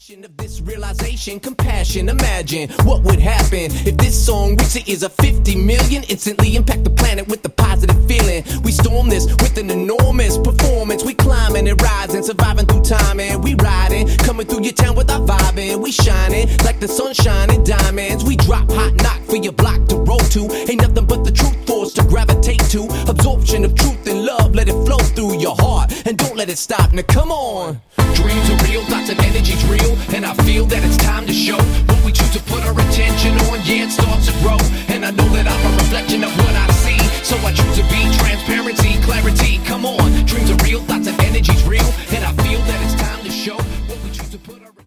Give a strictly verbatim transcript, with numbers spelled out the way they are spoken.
Of this realization, compassion, imagine what would happen if this song reached the ears of fifty million, instantly impact the planet with a positive feeling. We storm this with an enormous performance. We climbing and rising, surviving through time, and we riding, coming through your town with our vibing. We shining like the sunshine and diamonds. We drop hot knock for your block to roll to. Ain't nothing but the truth force to gravitate to. Absorption of truth and love, let it flow through your heart, and don't let it stop. Now come on. Dreams are real, thoughts and energy's real, and I feel that it's time to show what we choose to put our attention on. Yeah, it's the